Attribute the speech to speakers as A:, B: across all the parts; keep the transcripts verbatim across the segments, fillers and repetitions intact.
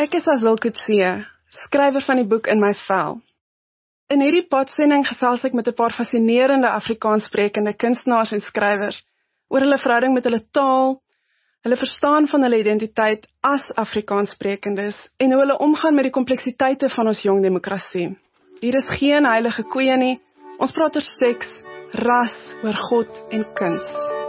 A: Ek is Azil Coetzee, skrywer van die boek In My Vel. In hierdie podsending gesels ek met 'n paar fascinerende Afrikaanssprekende kunstenaars en skrywers oor hulle verhouding met hulle taal, hulle verstaan van hulle identiteit as Afrikaanssprekendes en hoe hulle omgaan met die kompleksiteite van ons jong demokrasie. Hier is geen heilige koeie nie, ons praat oor seks, ras, oor God en kuns.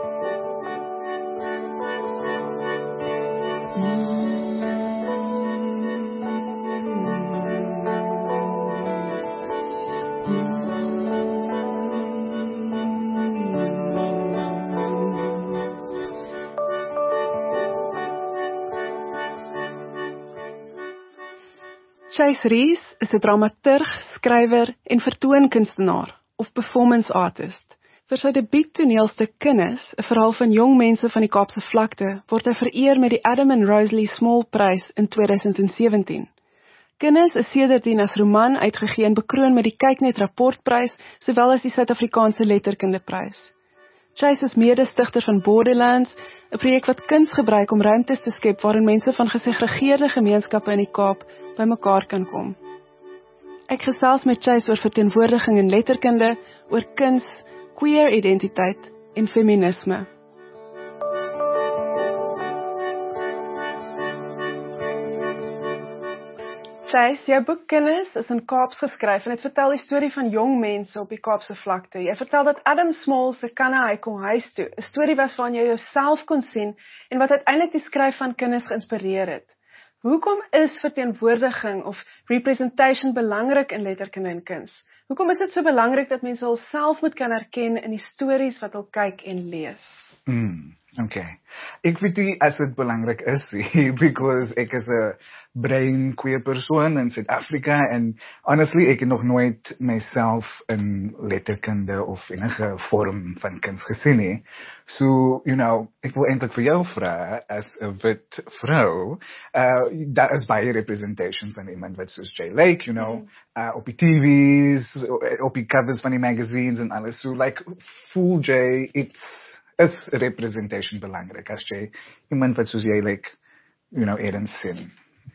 A: Chase Rees is 'n dramaturg, skrywer en vertoonkunstenaar of performance artist. Vir sy debuuttoneelstuk Kinders, 'n verhaal van jong mense van die Kaapse vlakte, word hy vereer met die Adam and Rosalie Small Prys in tweeduisend sewentien. Kinders is sedertdien as roman uitgegee en bekroon met die Kyknet Rapportprys, sowel as die Suid-Afrikaanse Letterkundeprys. Chase is mede-stigter van Borderlands, 'n projek wat kuns gebruik om ruimtes te skep waarin mense van gesegregeerde gemeenskappe in die Kaap by mekaar kan kom. Ek gesels met Chase oor verteenwoordiging in letterkunde, oor kuns, queer identiteit en feminisme. Chase, jou boek Kinders is in Kaaps geskryf en het vertel die storie van jong mense op die Kaapse vlakte. Jy vertel dat Adam Small se Kanna hy kom huis toe, 'n storie was waarin jy jouself kon sien en wat uiteindelik die skryf van Kinders geïnspireer het. Hoekom is verteenwoordiging of representation belangrik in letterkunde en kuns? Hoekom is dit so belangrik dat mense hulself moet kan herken in die stories wat hulle kyk en lees?
B: Mm, okay. Ek weet nie as dit belangrik is nie, because ek is 'n brain queer persoon in Suid-Afrika en honestly, ek het nog nooit myself in letterkunde of enige vorm van kuns gesien nie. So, you know, ek wil eintlik vir jou vra, as 'n wit vrou, uh, daar is baie representation van iemand wat soos Jay Lake, you know, uh, op die T V's, op die covers van die magazines en alles. So, like, voel Jay, it's is representation belangrik as jy iemand wat soos jy like, you know, Eden sien?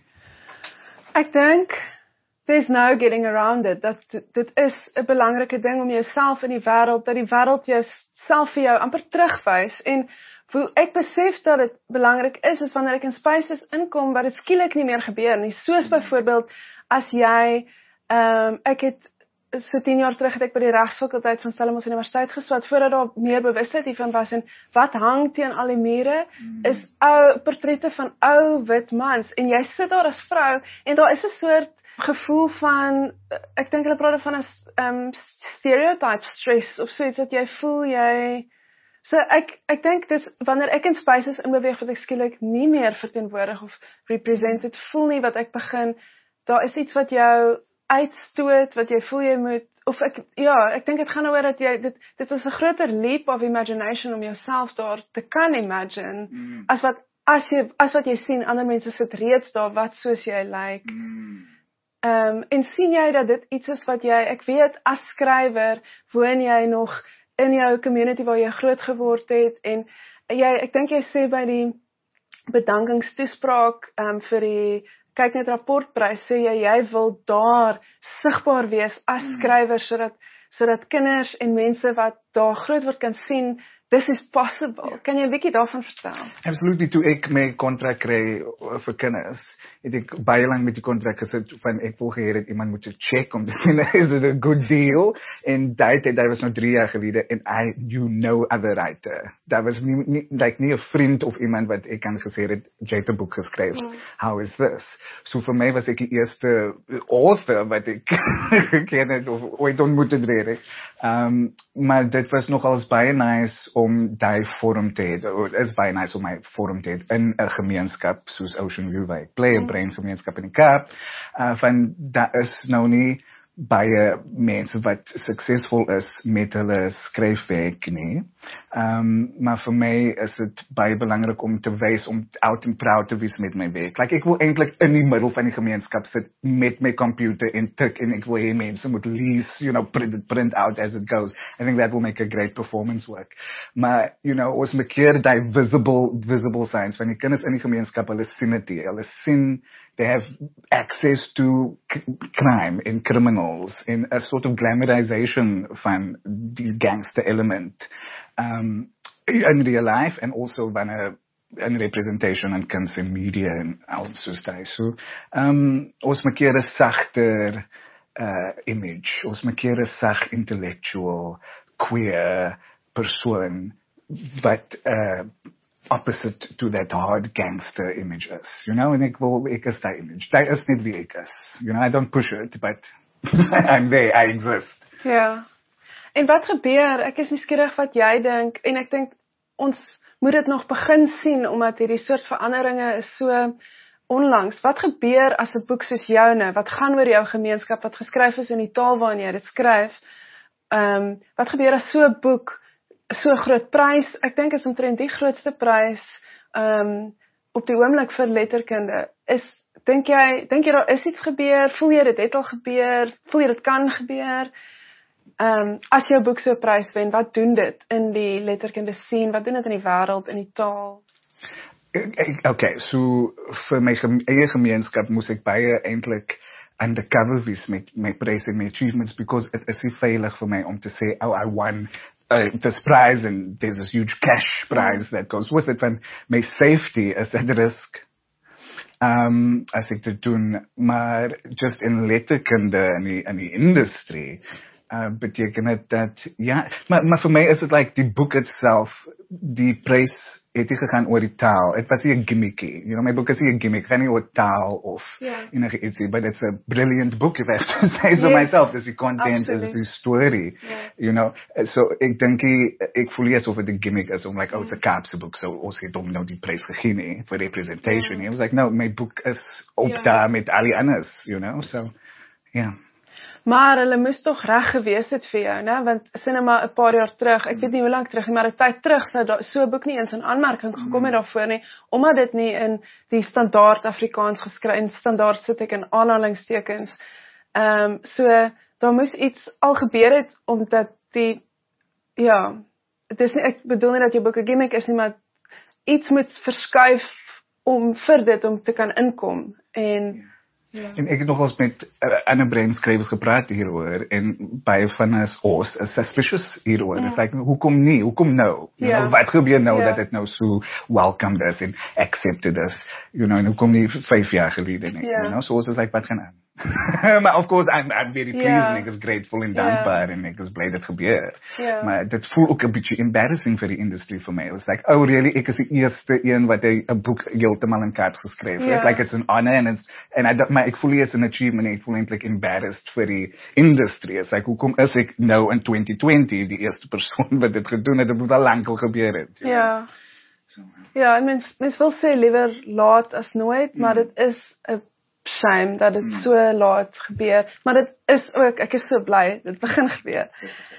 A: Ek dink there's no getting around it. Dat dit is 'n belangrike ding om jouself in die wêreld, dat die wêreld jou self vir jou amper terugwys en hoe ek besef dat dit belangrik is, is wanneer ek in spaces inkom waar dit skielik nie meer gebeur nie. Soos byvoorbeeld as jy ehm um, ek het so tien jaar terug het ek by die regsfakulteit van Stellenbosch Universiteit geswat, voordat daar meer bewustheid hiervan was, en wat hang teen al die mure, mm. is ou portrette van ou wit mans, en jy sit daar as vrou, en daar is 'n soort gevoel van, ek dink hulle praat van 'n um, stereotype stress, of soiets, dat jy voel jy, so ek, ek dink dis, wanneer ek in spaces inbeweeg, wat ek skielik nie meer verteenwoordig of represented voel nie, wat ek begin, daar is iets wat jou uitstoot, wat jy voel jy moet, of ek, ja, ek dink het gaan oor dat jy, dit, dit is 'n groter leap of imagination om jouself daar te kan imagine, mm. as wat, as jy, as wat jy sien, ander mense sit reeds daar, wat soos jy lyk, like. mm. um, en sien jy dat dit iets is wat jy, ek weet, as skrywer, woon jy nog in jou community waar jy groot geword het, en jy, ek dink jy sê by die bedankingstoespraak, um, vir die Kyknet Rapportprys, sê jy, jy wil daar sigbaar wees as skrywer, sodat, sodat kinders en mense wat daar groot word kan sien, this is possible. Ja. Kan jy 'n bietjie daarvan vertel?
B: Absolutely, toe ek my kontrak kry vir kinders, het ek baie lang met die kontrak gesit, van ek wil geheer het, iemand moet check om te sien, is it a good deal? En die tijd, dat was nou drie jaar gelede, en I knew no other writer. Dat was nie, nie, like, nie 'n vriend of iemand wat ek kan gesê het, jy het 'n boek geskryf, mm. how is this? So vir my was ek die eerste author wat ek geken het, of ooit ontmoet het rede. Um, maar dit was nogals baie nice om die vorm te hê. Dit is baie nice om my vorm te hê in 'n gemeenskap soos Ocean View, waar ek play 'n brain gemeenskap in die Kaap. Uh, van daar is nou nie baie mense wat suksesvol is met hulle skryfwerk nie. Um, maar vir my is dit baie belangrik om te wys, om out and proud te wees met my werk. Like, ek wil eintlik in die middel van die gemeenskap sit met my computer en tik, en ek wil hê mense moet lease, you know, print, print out as it goes. I think that will make a great performance work. Maar, you know, ons moet keer die visible, visible signs van die kinders in die gemeenskap, hulle sien dit, hulle sien they have access to c- crime and criminals in a sort of glamorization van die gangster element um, in real life and also wanneer in representation en kuns en media en al soos daai. So, um, ons maak keer 'n sagter uh, image, ons maak keer 'n sag intellectual, queer persoon wat uh, opposite to that hard gangster image is, you know, en ek wil, ek is daai image. Daai is net wie ek is. You know, I don't push it, but I'm there, I exist.
A: Ja. En wat gebeur, ek is nuuskierig wat jy dink, en ek dink, ons moet dit nog begin sien, omdat hierdie soort veranderinge is so onlangs. Wat gebeur as 'n boek soos joune, wat gaan oor jou gemeenskap, wat geskryf is in die taal waarin jy dit skryf, um, wat gebeur as so 'n boek, so groot prys, ek dink is omtrent die grootste prys um, op die oomblik vir letterkunde, is, dink jy, dink jy daar is iets gebeur, voel jy dit het al gebeur, voel jy dit kan gebeur, um, as jou boek so 'n prys wen, wat doen dit in die letterkunde scene, wat doen dit in die wêreld, in die taal?
B: Okay, so vir my gem eie gemeenskap moes ek baie eintlik undercover wees met my pryse en my achievements, because it is nie veilig vir my om te sê, oh, I won uh, this prize and there's this huge cash prize that goes with it, want my safety is at risk um, as ek dit doen, maar just in letterkunde in die, in die industrie uh, beteken dit dat, ja, maar, maar vir my is dit like die boek itself, die prys het nie gegaan oor die taal. Het was nie 'n gimmickie. You know, my boek is nie 'n gimmick. Het gaan nie oor taal of
A: yeah.
B: enige ietsie, but it's a brilliant book, if I have to say so yes. myself. Dis die content, dis die story.
A: Yeah.
B: You know, so ek dink ek voel nie asof dit 'n gimmick is, om like, oh, it's a Kaapse boek, so ons het hom nou die prys gegee nie, vir representation. Yeah. It was like, no, my boek is op yeah. daar met al die anders, you know, so, yeah.
A: Maar hulle moes tog reg gewees het vir jou, né? Want sinema 'n paar jaar terug, ek weet nie hoe lank terug nie, maar 'n tyd terug sou da, so 'n boek nie eens in aanmerking gekom het daarvoor nie, omdat dit nie in die standaard Afrikaans geskryf, in standaard sit ek in aanhalingstekens. Ehm um, so daar moes iets al gebeur het omdat die ja, dit is nie, ek bedoel nie dat jou boek 'n gimmick is nie, maar iets moet verskuif om vir dit om te kan inkom en ja.
B: En ek het nogals met uh, ander breinskrywers gepraat hieroor, en baie van ons ons is suspicious hieroor. It's like, hoekom nie? Hoekom nou? You
A: ja.
B: know, wat gebeur nou
A: ja.
B: dat dit nou so welcomed is en accepted is? You know, en hoekom nie vyf jaar gelede nie?
A: ja.
B: You know, so ons is like, wat gaan aan? Maar of course, I'm, I'm very pleased
A: ja.
B: en ek is grateful en dankbaar ja. en ek is blij dat het gebeur.
A: Ja.
B: Maar dit voel ook een beetje embarrassing vir die industrie vir my. It was like, oh really, ek is die eerste een wat een boek heeltemal in Kaaps geskryf het.
A: ja.
B: Like it's an honor and it's, en I, maar ek voel nie as an achievement, ek voel eintlik embarrassed vir die industrie. It's like, hoekom is ek nou in twenty twenty die eerste persoon wat dit gedoen het, dit moet al lang al gebeur het.
A: Ja.
B: So,
A: ja, en mens, mens wil sê liewer laat as nooit, mm. maar dit is 'n shame dat dit mm. so laat gebeur, maar dit is ook, ek is so bly, dit begin gebeur.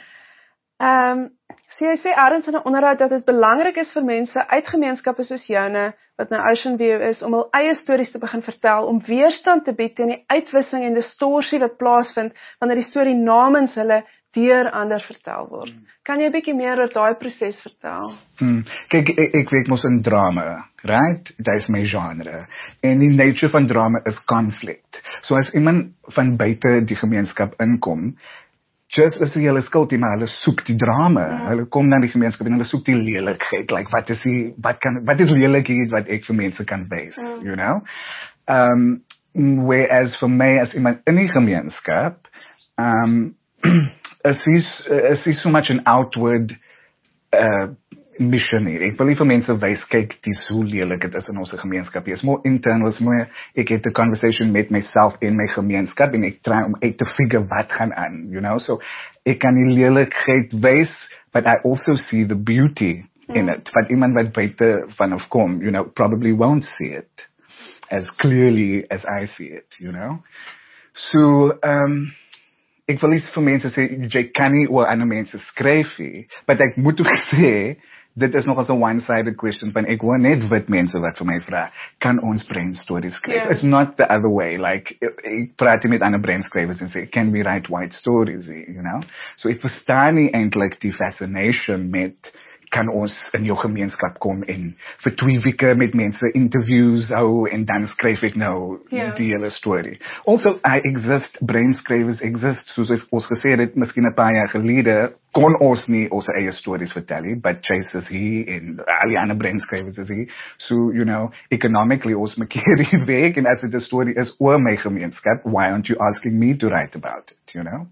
A: Ehm, um, so jy sê ergens in 'n onderhoud dat dit belangrik is vir mense uit gemeenskappe soos joune, wat nou Ocean View is, om hul eie stories te begin vertel, om weerstand te bied teen die uitwissing en distorsie wat plaasvind, wanneer die storie namens hulle deur ander vertel word. Mm. Kan jy 'n bietjie meer oor daai proses vertel?
B: Hmm. Kijk, ek, ek werk mos in drama, right? Dat is my genre. En die nature van drama is conflict. So as iemand van buite die gemeenskap inkom, just as hulle skuld, maar hulle soek die drama. Mm. Hulle kom na die gemeenskap en hulle soek die lelikheid. Like, wat is die, wat kan, wat is lelikheid wat ek vir mense kan wees, mm. you know? Um, whereas vir my as iemand in die gemeenskap, um, is is is so much an outward uh, mission hier. Ek wil nie vir mense wys, kyk, dis hoe lelik het is in ons gemeenskap. Dit is more internal, is more, ek het 'n conversation met myself en my gemeenskap, en ek try om uit te figure wat gaan aan, you know, so, ek kan die lelikheid wys, but I also see the beauty in mm. it, wat iemand wat buite vanaf kom, you know, probably won't see it as clearly as I see it, you know. So, um, ek wil nie vir mense sê, jy kan nie oor ander mense skryf nie, but ek moet ook sê, dit is nog as 'n one-sided question, van ek wil net wit mense wat vir my vra, kan ons brainstorms skryf? Yeah. It's not the other way, like, ek praat met ander brainskrywers en sê, can we write white stories, you know? So ek verstaan nie eintlik die fascination met, kan ons in jou gemeenskap kom en vir twee weke met mense interviews hou en dan skryf ek nou
A: Ja.
B: die hele storie. Also, I exist, brainskrywers exist, soos ons gesê het, miskien 'n paar jaar gelede, kon ons nie ons eie stories vertel nie, but Chase is hier en al die ander brainskrywers is hier. So, you know, economically ons maak hierdie weg en as dit 'n storie is oor my gemeenskap, why aren't you asking me to write about it, you know?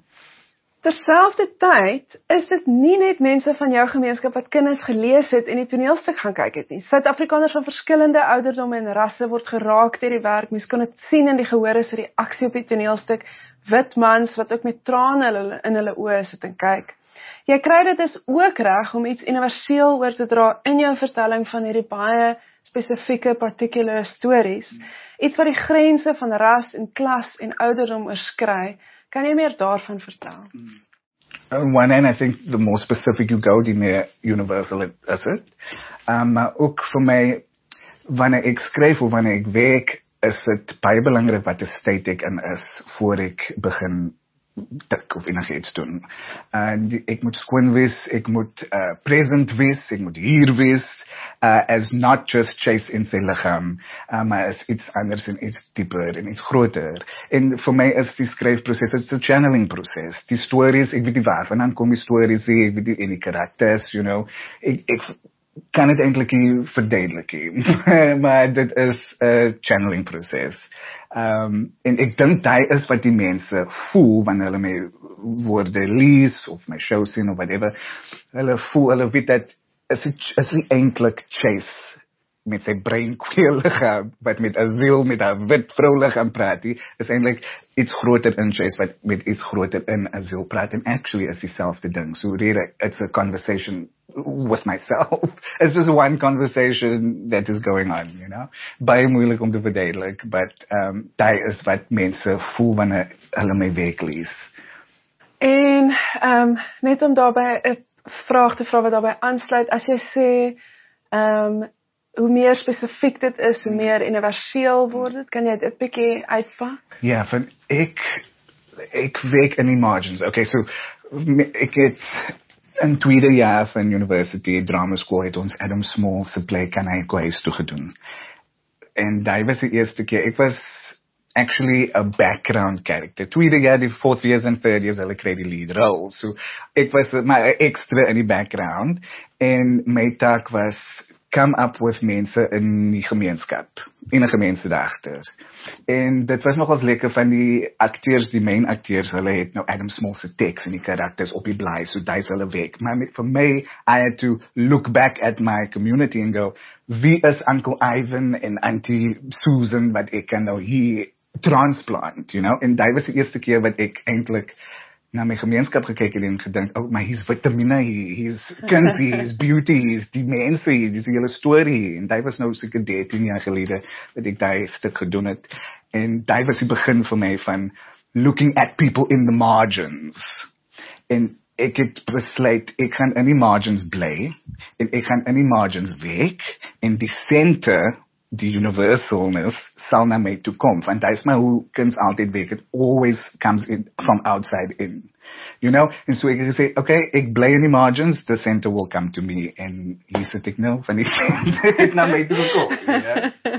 A: Terselfdertyd is dit nie net mense van jou gemeenskap wat kinders gelees het en die toneelstuk gaan kyk het nie. Suid-Afrikaners van verskillende ouderdomme en rasse word geraak deur die werk. Mens kan dit sien in die gehore se reaksie op die toneelstuk. Wit mans wat ook met trane in hulle, in hulle oë sit en kyk. Jy kry dit is ook reg om iets universeel oor te dra in jou vertelling van hierdie baie spesifieke particular stories. Iets wat die grense van ras en klas en ouderdom oorskry. Kan jy meer daarvan vertel?
B: On one hand, I think the more specific you go, the more universal it is it. Um, maar ook vir my, wanneer ek skryf of wanneer ek werk, is dit baie belangrik wat 'n state ek in is voor ek begin tik of enigiets doen. En uh, ek moet skoon wees, ek moet uh, present wees, ek moet hier wees, uh, as not just Chase in sy liggaam, uh, maar as iets anders en iets dieper en iets groter. En vir my is die skryfproses, dit is 'n channeling proses. Die stories, ek weet nie waarvan dan kom die stories, ek weet nie en die karakters, you know, ek, ek kan dit eintlik nie verduidelik nie, maar dit is 'n channeling proses. Um, en ek dink dit is wat die mense voel wanneer hulle my woorde lees of my show sien of whatever. Hulle voel, hulle weet dat is is nie eintlik Chase met sy breinkweel liggaam wat met asiel met 'n wit vrou liggaam praat, die is eintlik iets groter in Chase wat met iets groter in asiel praat en actually is dieselfde ding. So really it's a conversation with myself. It's just one conversation that is going on, you know. Baie moeilik om te verduidelik, but um dit is wat mense voel wanneer hulle my werk lees.
A: En um net om daarbey 'n vraag te vra wat daarbey aansluit, as jy sê um hoe meer spesifiek dit is, hoe meer universeel word dit, kan jy dit 'n bietjie uitpak?
B: Ja, van ek ek werk in die margins. Okay, so ek het in tweede jaar van university drama school het ons Adam Small se play Kan hy huis toe gedoen. En dit was die eerste keer. Ek was actually a background character. Tweede jaar, die fourth years en third years, hulle kry die lead role. So ek was maar extra in die background en my taak was come up with mense in die gemeenskap, in 'n gemeenskap daagter. En dit was nogals lekker van die akteurs, die main akteurs, hulle het nou Adam Small se teks en die karakters op die blaai, so dis hulle werk. Maar met, for me, I had to look back at my community and go, wie is Uncle Ivan en Auntie Susan wat ek kan nou hier transplant, you know? En dit was die eerste keer wat ek eintlik na my gemeenskap gekyk het en gedink, oh, maar hier's vitamine, hier's kunsie, hier's beauty, hier's die mense, hier's die hele storie. En dit was nou seker dertien jaar gelede dat ek daai stuk gedoen het. En dit was die begin vir my van looking at people in the margins. En ek het besluit, ek gaan in die margins bly, en ek gaan in die margins werk, en die center, die universalness, sal na my toe kom. Want dit is maar hoe kuns altyd werk. It always comes in from outside in. You know? En so ek het gesê, okay, ek bly in die margins, the center will come to me. En hier sit ek nou, van die center het na my toe gekom. You know?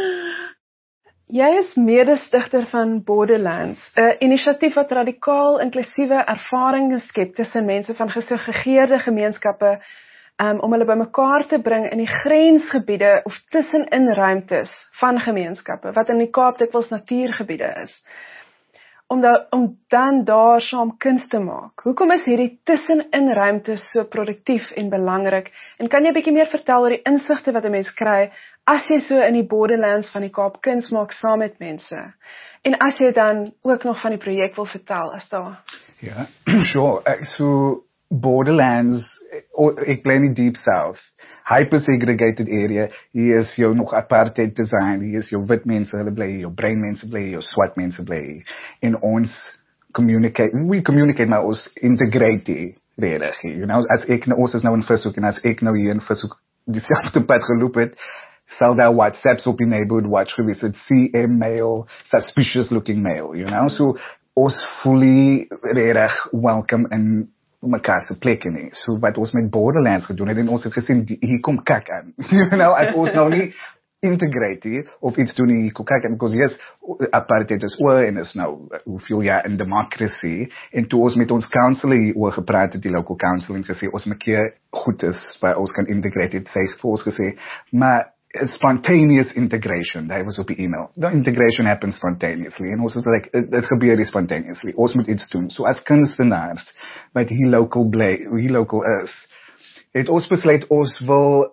A: Jy is mede-stigter van Borderlands, 'n inisiatief wat radikaal inklusiewe ervarings skep tussen mense van gesegregeerde gemeenskappe, Um, om hulle bymekaar te bring in die grensgebiede of tussenin ruimtes van gemeenskappe, wat in die Kaap dikwels natuurgebiede is, om, da, om dan daar saam kuns te maak. Hoekom is hierdie tussenin ruimtes so produktief en belangrik? En kan jy 'n bietjie meer vertel oor die insigte wat 'n mens kry, as jy so in die Borderlands van die Kaap kuns maak saam met mense? En as jy dan ook nog van die projek wil vertel, as daar...
B: Ja, sure. Uh, so, Borderlands, ek bly in die Deep South, hyper-segregated area, hier is jou nog apartheid design, hier is jou wit mense, hulle bly hier, jou bruin mense bly hier, jou swart mense bly hier, en ons communicate, we communicate, maar ons integrate hier, redig hier, you know, as ek, ons is nou in Vishoek, en as ek nou hier in Vishoek, dieselfde pad geloop het, sal daar WhatsApps op die neighborhood watch gewees het, see a male, suspicious looking male, you know, so, ons fully redig welcome in mekaar se plekke nie. So wat ons met Borderlands gedoen het, en ons het gesien, die, hier kom kak aan. You know, as ons nou nie integrate hier, of iets doen hier, kom kak aan, because yes, apartheid is oor, en is nou, hoeveel jaar in democracy, en toe ons met ons council hier oor gepraat het, die local council, en gesê, ons mekeer goed is, waar ons kan integrate, het sy vir ons gesê, maar spontaneous integration, dat was op die e-mail. The integration happens spontaneously. En ons is like, het gebeur nie spontaneously. Ons moet iets doen. So as kunstenaars, wat hier local bly, hier local is, het ons besluit, ons wil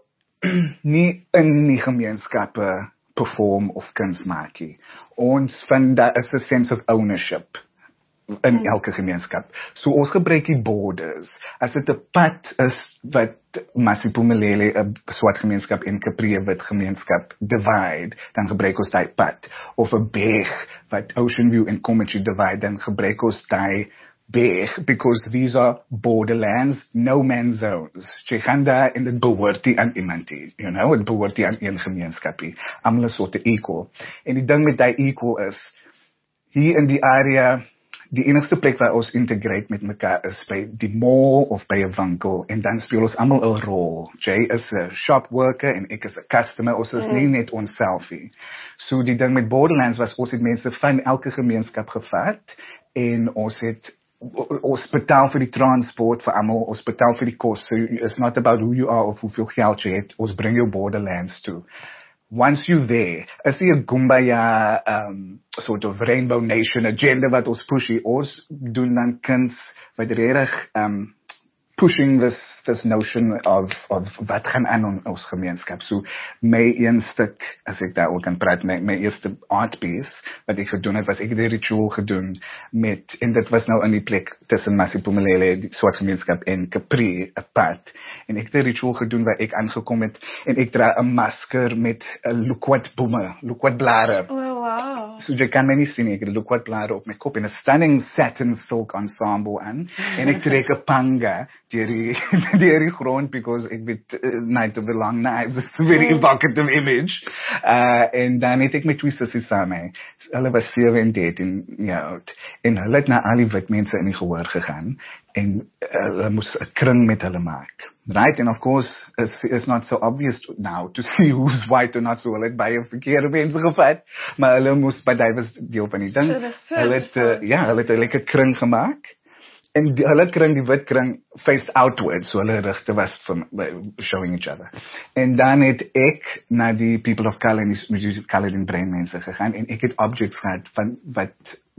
B: nie in die gemeenskappe perform of kunst maak nie. Ons vind dat is a sense of ownership in elke gemeenskap. So ons gebruik die borders. As dit 'n pad is wat Masipumelele, 'n swart gemeenskap en Capri wit gemeenskap divide, dan gebruik ons daai pad. Of 'n berg wat Ocean View en Kommetjie divide, dan gebruik ons daai berg, because these are borderlands, no man's zones. Jy gaan daar en dit behoort nie aan iemand nie, you know, dit behoort nie aan een gemeenskap nie. Almal is soort equal. En die ding met daai equal is, hier in die area, die enigste plek waar ons integrate met mekaar is by die mall of by 'n winkel, en dan speel ons almal 'n rol. Jay is 'n shop worker en ek is 'n customer, ons is mm. nie net onsself nie. So die ding met Borderlands was, ons het mense van elke gemeenskap gevat, en ons het ons betaal vir die transport vir almal, ons betaal vir die kos. So it's not about who you are of hoeveel geld jy het, ons bring jou Borderlands toe. Once you're there, is die 'n Kumbaya um, sort of Rainbow Nation agenda wat ons push, ons doen dan kuns wat regtig um, pushing this this notion of of wat gaan aan in ons gemeenskap. So my een stuk, as ek daaroor kan praat, my, my eerste art piece wat ek gedoen het, was ek het 'n ritual gedoen met, en dit was nou in die plek tussen Masipumelele, die swart gemeenskap, en Capri, 'n pad. En ek het 'n ritual gedoen waar ek aangekom het, en ek dra 'n masker met 'n loquat bome, loquat blare.
A: Oh, wow.
B: So jy kan my nie sien, ek het 'n loquat blare op my kop, en 'n stunning satin silk ensemble aan, en ek trek 'n panga deur die deur die grond, because ek weet, uh, Night of the Long Knives, it's a very evocative image. Uh, en dan het ek met twee sissies saam, hulle was sewe en dertien jaar oud, en hulle het na al die wit mense in die gehoor gegaan, en hulle moes 'n kring met hulle maak. Right, and of course, it's, it's not so obvious now to see who's white or not, so hulle het baie verkeerde mense gevat, maar hulle moes, by die was deel van die ding,
A: so
B: hulle het, uh, ja, hulle het 'n lekker kring gemaak, en die, hulle kring, die wit kring, faced outwards, so hulle rigte was from, showing each other. En dan het ek na die people of color, en die colored en brain mense gegaan, en ek het objects gehad van wat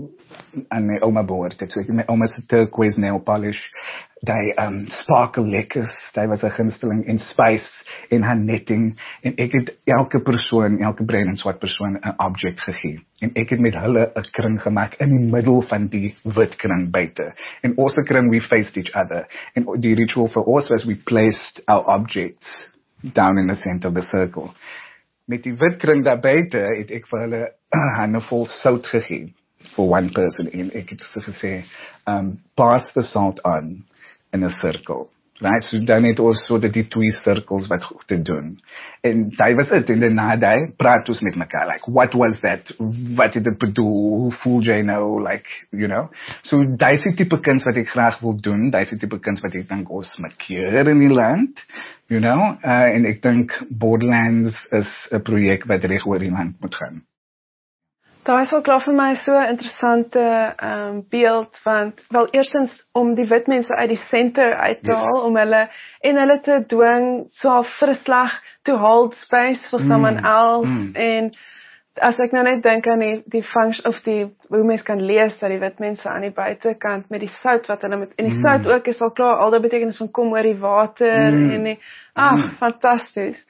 B: aan my oma behoort het. So ek het my oma se turquoise nail polish, die um, sparkle lekkers, die was 'n gunsteling, en spice, en haar netting, en ek het elke persoon, elke bruin en swart persoon 'n object gegee, en ek het met hulle 'n kring gemaak in die middel van die wit kring buite, en ons kring, we faced each other, en die ritual for us was, we placed our objects down in the center of the circle. Met die wit kring daar buite, het ek vir hulle 'n handvol sout gegee, for one person, en ek het gesê, um, pass the salt on in a circle. Right, so dan het ons so die twee circles wat goed te doen. En dit was dit, en daarna die praat ons met mekaar, like, what was that? Wat het dit bedoel? Hoe voel jy nou? Like, you know? So dit is die type kuns wat ek graag wil doen, dit is die type kuns wat ek dink ons markeer in die land, you know? Uh, en ek dink Borderlands is 'n projek wat reg oor die land moet gaan.
A: Daar is al klaar vir my so 'n interessante um, beeld, want wel eerstens om die wit mense uit die center uit te haal, yes. om hulle en hulle te dwing so vir 'n slag to hold space for mm. someone else, mm. en as ek nou net dink aan die die function of die hoe mense kan lees dat die wit mense aan die buitekant met die sout wat hulle met en die mm. sout ook is al klaar, al die betekenis van kom oor die water mm. en die ah, mm. fantasties.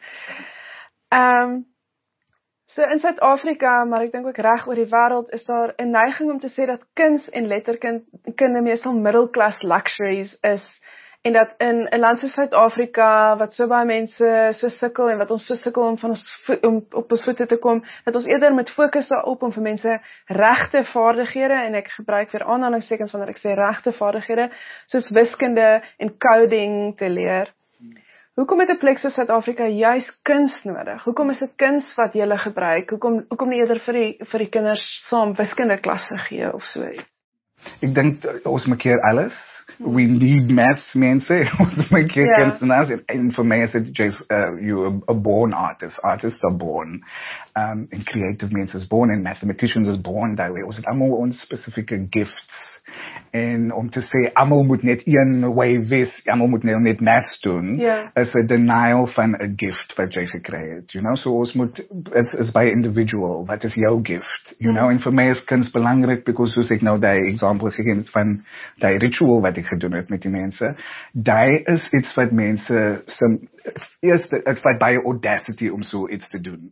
A: Ehm um, So in Suid-Afrika, maar ek dink ook reg oor die wêreld, is daar 'n neiging om te sê dat kuns en letterkunde meestal middelklas luxuries is, en dat in 'n land soos Suid-Afrika, wat so baie mense so sukkel, en wat ons so sukkel om van ons vo- om op ons voete te kom, dat ons eerder moet fokus daarop om vir mense regte vaardighede, en ek gebruik weer aanhalingstekens wanneer ek sê regte vaardighede, soos wiskunde en coding te leer. Hoekom het 'n plek soos Suid-Afrika juis kuns nodig? Hoekom is dit kuns wat julle gebruik? Hoekom hoekom nie eerder vir die vir die kinders saam wiskunde klasse gee of so iets?
B: Ek dink ons markeer alles. we need maths mense, ons moet kyk
A: Ja.
B: kunstenaars en, en vir my is dit just uh, you a, a born artist. Artists are born. Um, and creative mense is born and mathematicians is born that way. Ons het almal ons spesifieke gifts. En om te sê almal moet net een way wees, almal moet nou net maths doen,
A: Ja.
B: is 'n denial van 'n gift wat jy gekry het. You know, so ons moet is is by individual. Wat is jou gift? You know, en vir my is kuns belangrik because soos ek nou daai example gegee het van daai ritual wat ek gedoen het met die mense. Daai is iets wat mense some eerste dit vat baie audacity om so iets te doen.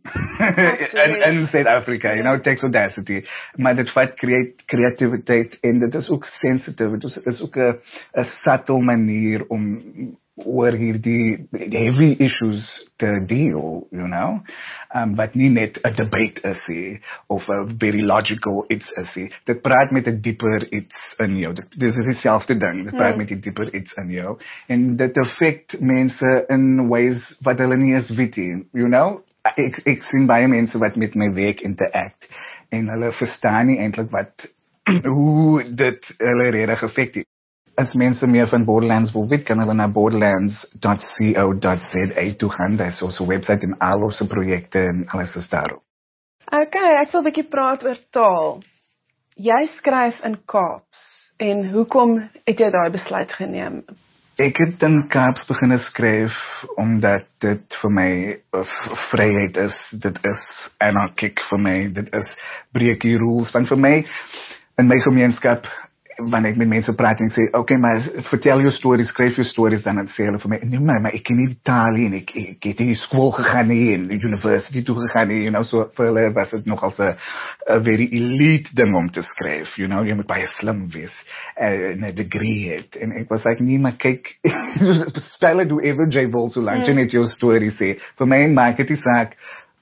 B: in in South Africa, you know, it takes audacity. Maar dit vat create creativiteit en dit is ook sensitive. Dit is, is ook 'n 'n subtle manier om oor hierdie heavy issues te deal, you know. Um, wat nie net 'n debate is nie, of 'n very logical iets is nie. Dit praat met 'n dieper iets in jou. Dit dis is dieselfde ding. Dit praat
A: Hmm.
B: met 'n dieper iets in jou. En dit affect mense in ways wat hulle nie eens weet nie, you know. Ek ek sien baie mense wat met my werk interact en hulle verstaan nie eintlik wat hoe dit hulle regtig affect het. As mense meer van Borderlands wil weet, kan hulle na borderlands dot co dot za toe gaan. Daar is onze website en al onze projekte en alles is daarop.
A: Okay, ek wil 'n bietjie praat oor taal. Jy skryf in Kaaps en hoekom het jy daai besluit geneem?
B: Ek het in Kaaps begin skryf omdat dit vir my uh, vryheid is. Dit is anarchic vir my. Dit is breek die rules. Want vir my in my gemeenskap wanneer ek met mense praat en sê, okay, maar vertel jou stories, skryf jou stories, dan sê hulle vir my, nee maar, maar ek ken nie die taal nie, en ek, ek het nie skool gegaan nie, en university toe gegaan nie, you know, so vir hulle was het nog als een very elite ding om te skryf, you know, jy moet baie slim wees, en een degree het, en ek was like, nee, maar kyk, spel het hoe ever jy wil, solang jy net jou story sê, vir my maak het die saak,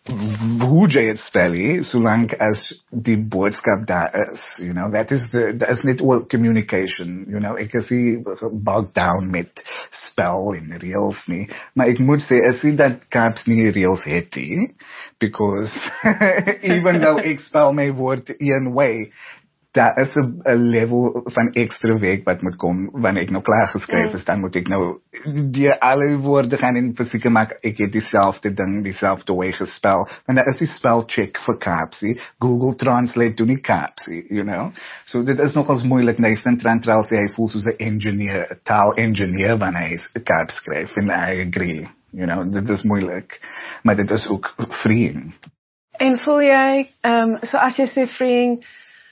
B: hoe jy het spel, solank as die boodskap daar is, you know, that is the, that is net oor communication, you know, ek is nie bogged down met spel en reels nie, maar ek moet sê, is nie dat Kaaps nie reels het nie, because even though ek spel my woord een way, daar is 'n level van extra werk wat moet kom wanneer ek nou klaar geskryf is, dan moet ek nou die alle woorde gaan en verseker maak ek het dieselfde ding, dieselfde way gespel. Want daar is die spelcheck vir Kaapsie. Google Translate doen nie Kaapsie, you know. So dit is nogals moeilik. Nathan Trantral sê hy voel soos 'n engineer, 'n taal engineer wanneer hy 'n Kaaps skryf en I agree. You know, dit is moeilik, maar dit is ook freeing.
A: En voel jy, ehm um, so as jy sê freeing,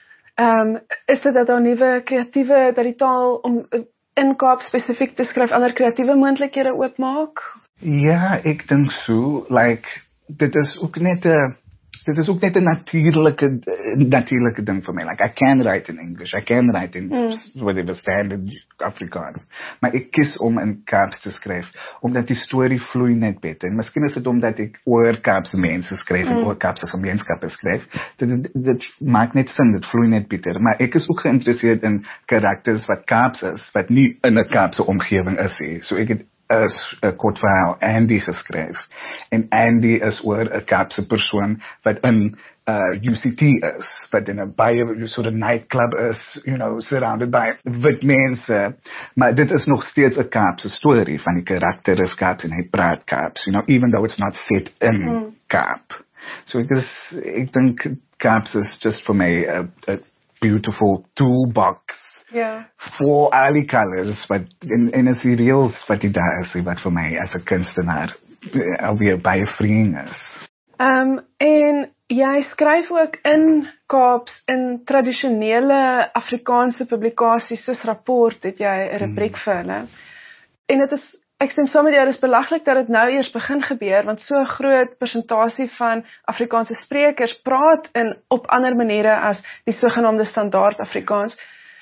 A: Um, is dit dat daar nuwe kreatiewe, dat die taal om in Kaap spesifiek te skryf ander kreatiewe moontlikhede oopmaak?
B: Ja, ek dink so, like dit is ook net 'n dit is ook net 'n natuurlike natuurlike ding vir my. Like I can write in English, I can write in mm. whatever standard Afrikaans. Maar ek kies om in Kaaps te skryf omdat die storie vloei net beter. En miskien is dit omdat ek oor Kaapse mense skryf mm. en oor Kaapse gemeenskappe skryf. Dit, dit dit maak net sin, dit vloei net beter. Maar ek is ook geïnteresseerd in karakters wat Kaaps is, wat nie in 'n Kaapse omgewing is nie. So ek het is 'n kort verhaal Andy geskryf. En Andy is oor 'n Kaapse persoon wat in uh, U C T is, wat in 'n baie sort of nightclub is, you know, surrounded by wit mense. Maar dit is nog steeds 'n Kaapse storie van die karakter is Kaaps en hy praat Kaaps, you know, even though it's not set in mm. Kaap. So ek is, ek dink Kaaps is just for me a, a beautiful toolbox.
A: Ja.
B: For al die colors, wat en en is die reels wat die daar is wat vir my as 'n kunstenaar alweer baie freeing is.
A: Ehm um, en jy skryf ook in Kaaps in tradisionele Afrikaanse publikasies soos Rapport het jy 'n rubriek hmm. vir hulle. En dit is ek stem saam met jou, dit is belaglik dat dit nou eers begin gebeur want so 'n groot persentasie van Afrikaanse sprekers praat in op ander maniere as die sogenaamde standaard Afrikaans.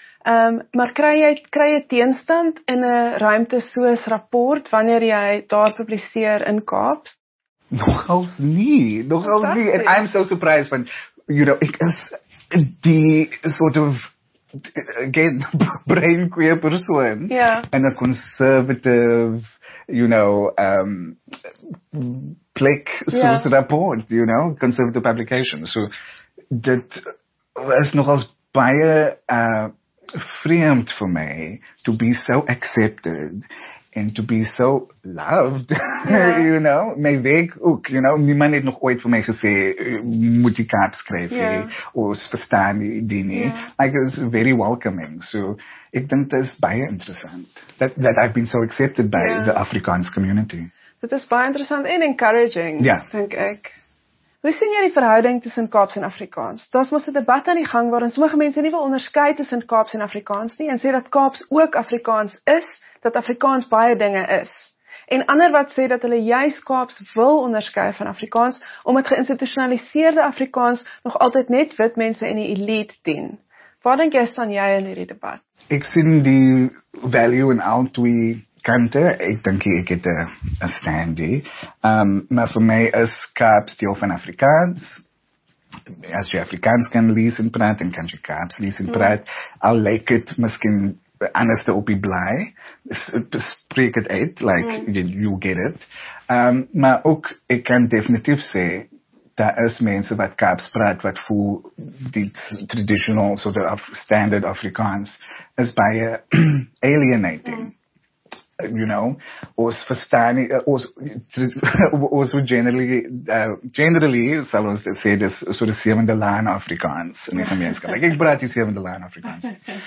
A: Um, maar kry jy, kry jy teenstand in 'n ruimte soos Rapport wanneer jy daar publiseer in Kaaps?
B: Nogals nie, nogals nie. And I'm so surprised when, you know, ek is die sort of, again, brain queer persoon.
A: Yeah.
B: And a conservative, you know, um, plek soos yeah. Rapport, you know, conservative publication. So, dit is nogals baie, uh, vreemd vir my to be so accepted and to be so loved, yeah. you know, my werk ook, you know, niemand het nog ooit vir my gesê, moet jy Kaap skryf, yeah. of verstaan die, die nie, yeah. like it was very welcoming, so, ek dink dit is baie interessant, that, that I've been so accepted by yeah. the Afrikaans community.
A: Dit is baie interessant en encouraging,
B: yeah.
A: dink ek. Hoe sien jy die verhouding tussen Kaaps en Afrikaans? Daar's mos 'n debat aan die gang waarin sommige mense nie wil onderskei tussen Kaaps en Afrikaans nie en sê dat Kaaps ook Afrikaans is, dat Afrikaans baie dinge is. En ander wat sê dat hulle juis Kaaps wil onderskei van Afrikaans omdat geïnstitusionaliseerde Afrikaans nog altyd net wit mense in die elite dien. Waar dink jy staan jy in hierdie debat?
B: Ek sien die value in al twee kante, ek dink ek het 'n standie. Um, maar vir my is Kaaps deel van Afrikaans. As jy Afrikaans kan lees en praat, dan kan jy Kaaps lees en praat. Hmm. Al lyk het miskien anders te op die blaai. Spreek het uit, like, hmm. you, you get it. Um, maar ook, ek kan definitief sê, daar is mense wat Kaaps praat, wat voel die traditional, sort of standard Afrikaans, is baie alienating. Hmm. You know, ons verstaan nie, ons, ons generally, uh, generally, sal ons sê, dis so die sewende laan Afrikaans in die gemeenskap. Like, ek praat die sewende laan Afrikaans.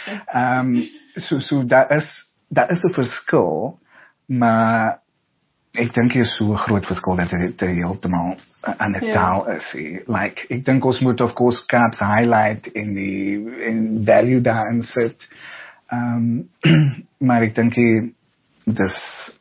B: Um, so, so, daar is, daar is 'n verskil, maar ek dink hier is so 'n groot verskil dat dit heeltemal aan die taal is. Like, ek dink ons moet of course Kaaps highlight in die, in value daarin sit. Um, maar ek dink hier, dis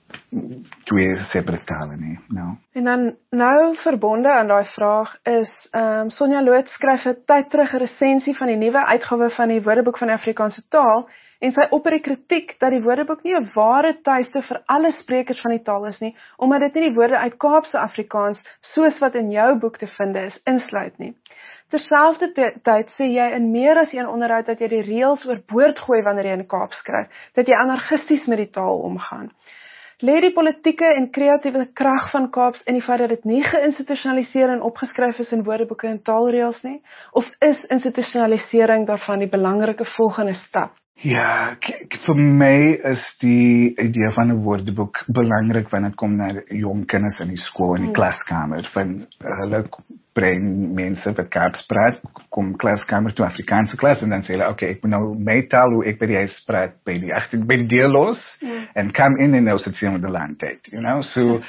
B: twee separate tale nie, no.
A: En dan nou verbonde aan daai vraag is, um, Sonja Loot skryf 'n tyd terug 'n resensie van die nuwe uitgawe van die Woordeboek van die Afrikaanse taal en sy opper die kritiek dat die Woordeboek nie 'n ware tuiste vir alle sprekers van die taal is nie, omdat dit nie die woorde uit Kaapse Afrikaans soos wat in jou boek te vind is, insluit nie. Terselfdertyd sê jy in meer as een onderhoud dat jy die reëls oorboord gooi wanneer jy in Kaap skryf, dat jy anargisties met die taal omgaan. Lê die politieke en kreatiewe krag van Kaaps in die feit dat dit nie geïnstitusionaliseer en opgeskryf is in woordeboeke en taalreëls nie, of is institusionalisering daarvan die belangrike volgende stap?
B: Ja, vir my is die idee van 'n woordeboek belangrik wanneer dit kom na jong kinders in die skool in die hmm. klaskamer, van hulle bring mense wat Kaaps praat, kom klaskamer toe Afrikaanse klas en dan sê hulle, okay, ek moet nou my taal hoe ek by die huis praat, by die agter by die deur los hmm. en kom in en nou sit sy met die landtyd, you know, so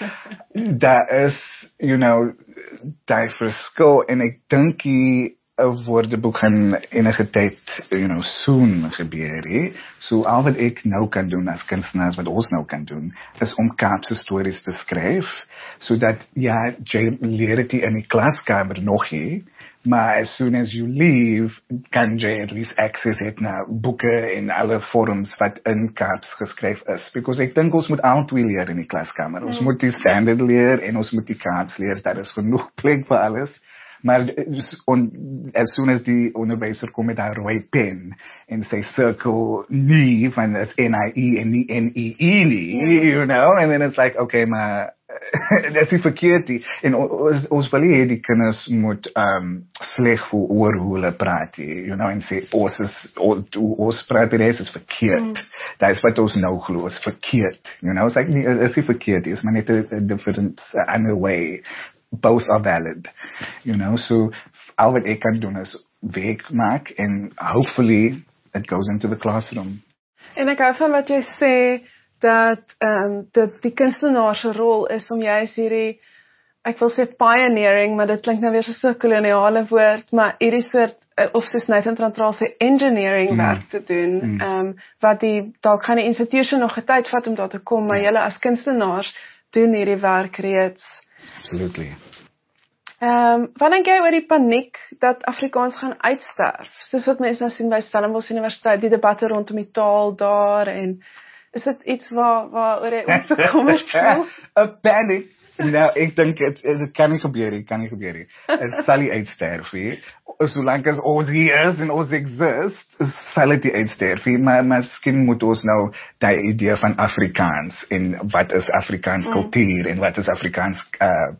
B: daar is, you know, daai verskil en ek dink die 'n woordeboek gaan enige tyd, you know, soon gebeur, he. So al wat ek nou kan doen as kunstenaars, wat ons nou kan doen, is om Kaapse stories te skryf, so dat, ja, jy leer dit in die klaskamer nog nie, maar as soon as you leave, kan jy at least access het na boeke en alle forums wat in Kaaps geskryf is, because ek dink ons moet al twee leer in die klaskamer, ons mm. moet die standaard leer en ons moet die Kaaps leer, daar is genoeg plek vir alles. Maar on, as soon as die onderwyser kom met haar rooi pen en sy cirkel nie van is N I E en nie N E E nie, yeah. you know, and then it's like, okay, maar dis nie verkeerd nie. En ons, ons wil hê die kinders moet um, vleg voel oor hoe hulle praat, you know, en sê, ons is, ons praat by is verkeerd. Mm. Dat is wat ons nou glo, is verkeerd, you know, it's like, nie, is nie verkeerd, is maar net a different, another way. Both are valid, you know, so al wat ek kan doen is werk maak en hopefully it goes into the classroom.
A: En ek hou van wat jy sê dat um, dat die kunstenaar se rol is om juist hierdie, ek wil sê pioneering, maar dit klink nou weer so 'n koloniale woord, maar hierdie soort of soos Nathan Trantral sê engineering mm. werk te doen, mm. um, wat die dalk gaan die institusie nog 'n tyd vat om daar te kom, maar julle as kunstenaars doen hierdie werk reeds.
B: Absolutely.
A: Ehm, um, wat dink jy oor die paniek dat Afrikaans gaan uitsterf? Soos wat mense nou sien by Stellenbosch Universiteit, die debatte rondom die taal daar en is dit iets waar waar oor jy onbekommerd voel?
B: 'n Paniek. Nou, ek dink dit dit kan nie gebeur nie, kan nie gebeur nie. Dit sal nie uitsterf nie. Solank as ons hier is en ons exist, sal dit nie uitsterf nie, maar miskien moet ons nou die idee van Afrikaans en wat is Afrikaans mm. kultuur en wat is Afrikaans uh,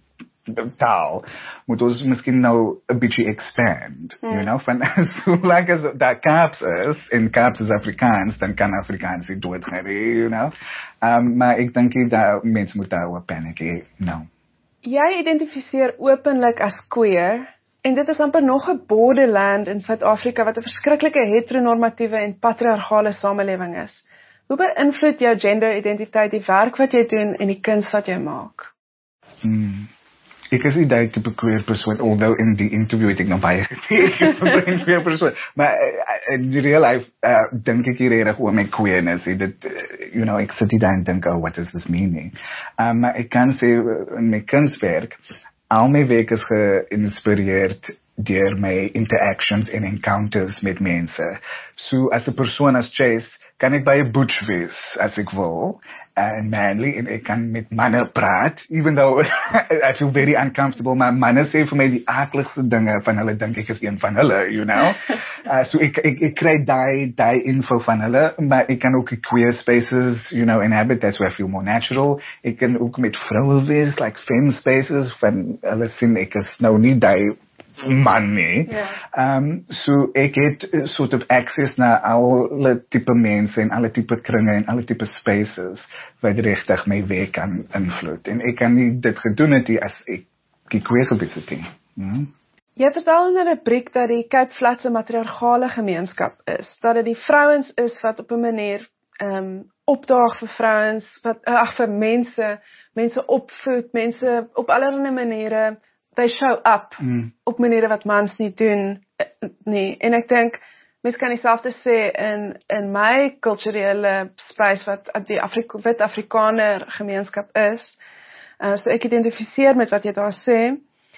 B: taal, moet ons miskien nou 'n bietjie expand,
A: Mm.
B: you know, van solank as daar Kaaps is, en Kaaps is Afrikaans, dan kan Afrikaans nie doodgaan nie, you know. Um, maar ek dink nie dat mense moet daaroor paniek hê, no.
A: Jy identifiseer openlik as queer, en dit is amper nog 'n borderland in Suid-Afrika wat 'n verskriklike heteronormatiewe en patriargale samelewing is. Hoe beïnvloed jou genderidentiteit die werk wat jy doen en die kuns wat jy maak?
B: Hmm. Ek is nie die tipe queer persoon, although in die interview het ek nog baie gesê, ek is 'n queer persoon, maar uh, in real life, uh, dink ek hier reg oor my queerness, dit, uh, you know, ek sit hier daar en dink, oh, what does this mean? Um, maar ek kan sê, in my kunswerk, al my werk is geïnspireerd deur my interactions en encounters met mense. So, as 'n persoon as Chase, kan ek baie butch wees as ek wil, en manly, en ek kan met manne praat, even though I feel very uncomfortable, maar manne sê vir my die aakligste dinge van hulle, dink ek is een van hulle, you know. Uh, so ek, ek, ek kry die, die info van hulle, maar ek kan ook queer spaces, you know, inhabit, that's where I feel more natural. Ek kan ook met vroue wees, like femme spaces, van hulle sien ek is nou nie die man nie.
A: Yeah.
B: Um, so ek het uh, sort of access na alle type mense en alle type kringe en alle type spaces wat regtig my werk kan invloed. En ek kan nie dit gedoen het as ek die queer gewees het nie. Hmm?
A: Jy vertel in 'n rubriek dat die Cape Flats 'n matriargale gemeenskap is, dat dit die vrouens is wat op 'n manier um, opdaag vir vrouens, wat ag vir mense, mense opvoed, mense op allerlei maniere, they show up mm. op maniere wat mans nie doen nie. En ek dink mens kan dieselfde sê in in my kulturele space wat die Afrika, wit Afrikaner gemeenskap is. Uh, so ek identifiseer met wat jy daar sê.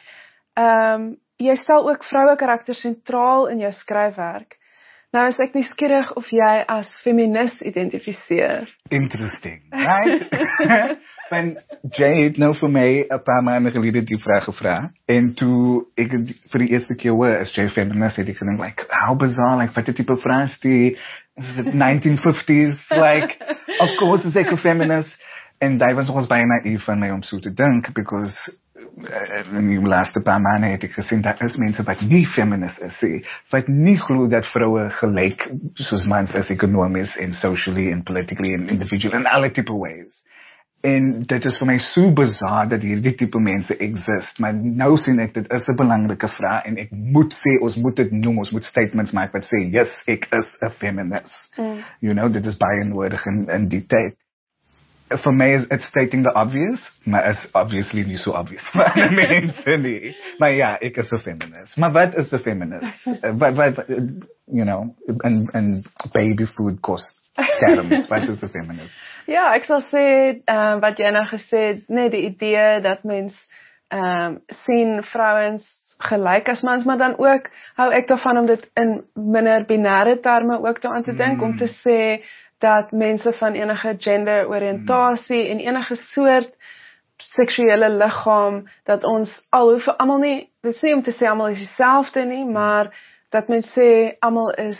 A: Ehm um, jy stel ook vroue karakters sentraal in jou skryfwerk. Nou is ek nuuskierig of jy as feminis identifiseer.
B: Interesting, right? Want Jay het nou vir my 'n paar maande gelede die vraag gevra, en toe ek vir die eerste keer hoor as Jay feminist, het ek gedink, like, how bizarre, like, wat 'n tipe vraag die, is it nineteen fifties, like, of course is ek 'n feminist, en dit was nogals baie naïef van my om so te dink, because uh, in die laaste paar maande het ek gesien, dat is mense wat nie feminist is, sê, wat nie glo dat vroue gelyk, soos mans is economisch en socially en politically en individual in alle type ways. En dit is vir my so bizar dat hierdie tipe mense exist, maar nou sien ek, dit is 'n belangrike vraag, en ek moet sê, ons moet dit noem, ons moet statements maak wat sê, yes, ek is 'n feminist. Mm. You know, dit is baie nodig in, in die tyd. For me is it's stating the obvious, maar is obviously nie so obvious vir ander mense nie. Maar ja, ek is 'n feminist. Maar wat is 'n feminist? wat, wat, you know, in, in baby food cost terms, wat is 'n feminist?
A: Ja, ek sal sê, uh, wat jy nou gesê het, net die idee dat mens um, sien vrouens gelyk as mans, maar dan ook hou ek daarvan om dit in minder binêre terme ook daaraan te dink, mm. om te sê dat mense van enige gender oriëntasie mm. en enige soort seksuele liggaam, dat ons al hoef almal nie, dit is nie om te sê almal is dieselfde nie, maar dat mens sê almal is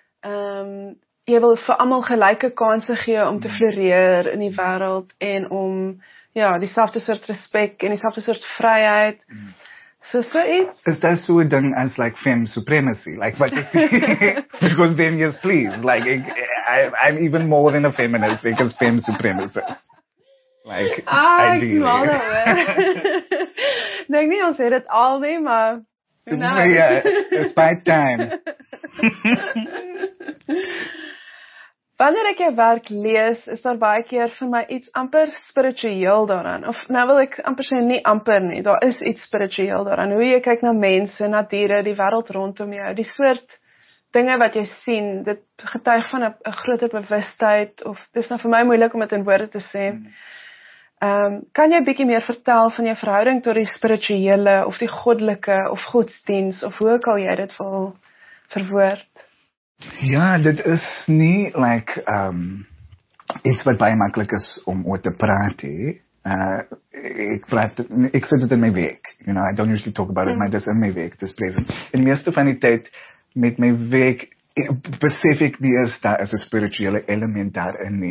A: um, jy wil vir almal gelyke kansse gee om te floreer in die wêreld en om ja, dieselfde soort respek en dieselfde soort vryheid. Mm. So so iets.
B: Is that so a ding as like femme supremacy? Like what is the, because then yes please, like I, I'm even more than a feminist because femme supremacist. Like
A: ah,
B: ideally.
A: Dink nie ons het dit al nie, maar
B: nou. Ja, it's by time.
A: Wanneer ek jou werk lees, is daar baie keer vir my iets amper spiritueel daaraan. Of nou wil ek amper sê nie amper nie, daar is iets spiritueel daaraan. Hoe jy kyk na mense, na diere, die wêreld rondom jou, die soort dinge wat jy sien, dit getuig van 'n groter bewustheid, of dis nou vir my moeilik om dit in woorde te sê. Ehm, um, kan jy 'n bietjie meer vertel van jou verhouding tot die spirituele of die goddelike of godsdiens of hoe ook al jy dit wil verwoord?
B: Ja, dit is nie like um iets wat baie maklik is om oor te praat hè. Uh, ek praat, ek sê dit in my werk. You know, I don't usually talk about it, maar dit is in my werk, dit is present. En meeste van die tyd met my werk besef ek nie is daar is 'n spirituele element daarin nie.